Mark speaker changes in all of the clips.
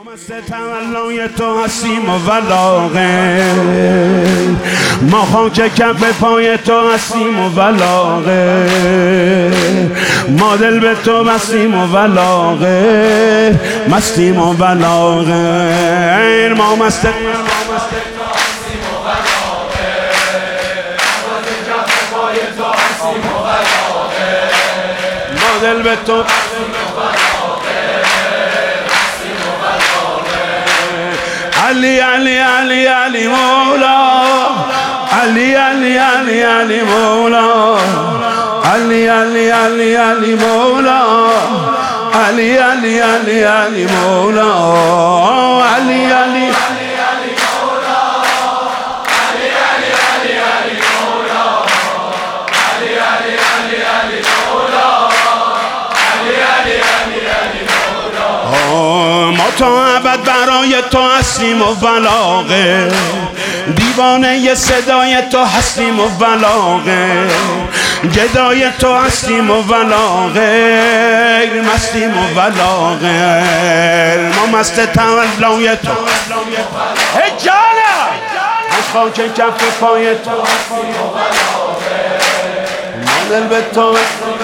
Speaker 1: تولای تو هستیم و ولاغه، ما خاک کف پای تو هستیم و ولاغه، ما دل به تو بستیم و ولاغه، مستیم و ولاغه، ما مست ما دل به تو علی علی علی علی مولا، علی علی علی علی مولا، علی علی علی علی مولا، علی علی علی علی مولا، علی علی ما تا ابد برای تو هستیم و ولاغه، دیوانه صدای تو هستیم و ولاغه، گدای تو هستیم و ولاغه، مستیم و ولاغه، ما مست تولای تو ای جانم، از خاک کف پای تو هستیم و ولاغه، ما دل به تو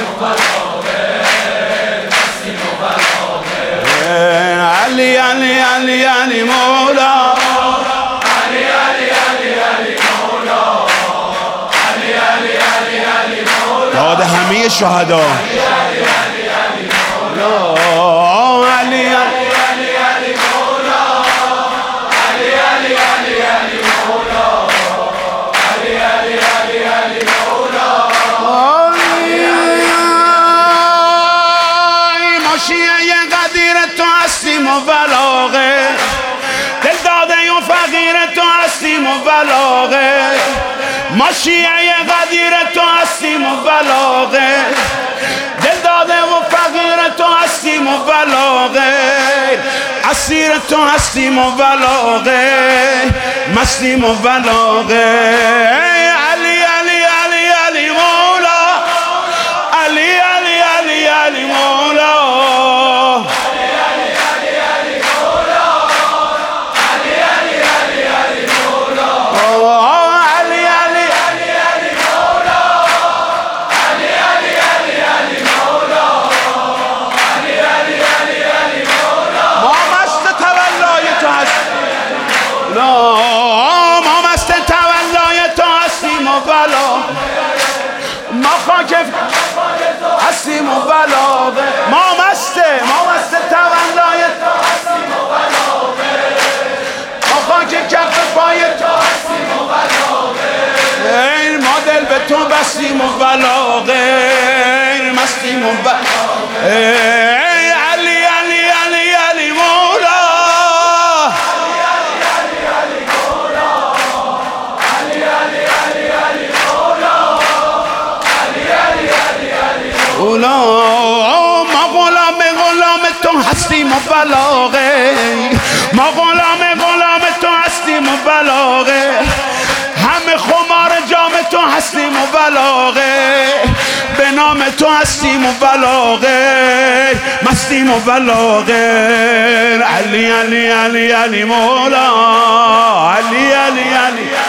Speaker 1: علی علی علی علی مولا، علی علی علی علی مولا، علی علی علی علی مولا، داد همه شهدا، علی علی علی مولا، علی علی علی علی مولا، علی علی علی علی مولا، علی علی علی علی مولا، ما شیعه قدیر تو هستیم و ولاغه، دل داده و فقیر تو هستیم و ولاغه، ما شیعه قدیر تو هستیم و ولاغه، دل داده و فقیر تو هستیم و ولاغه، اسیر تو هستیم و ولاغه، مستیم و ولاغه، علی علی علی علی مولا، علی علی علی علی مولا، ما مست تولای تو هستیم و ولاغه، ما خاک هستیم و ولاغه، ما مست تولای تو هستیم و ولاغه، ما خاک کف پای تو هستیم و ولاغه، ما دل به تو بستیم و ولاغه، مستیم و ولاغه، ما غلام تو هستیم و ولاغه، ما غلام تو هستیم و ولاغه، همه خمار جام تو هستیم و ولاغه، به نام تو هستیم و ولاغه، مستیم و ولاغه، علی علی علی علی مولا، علی علی علی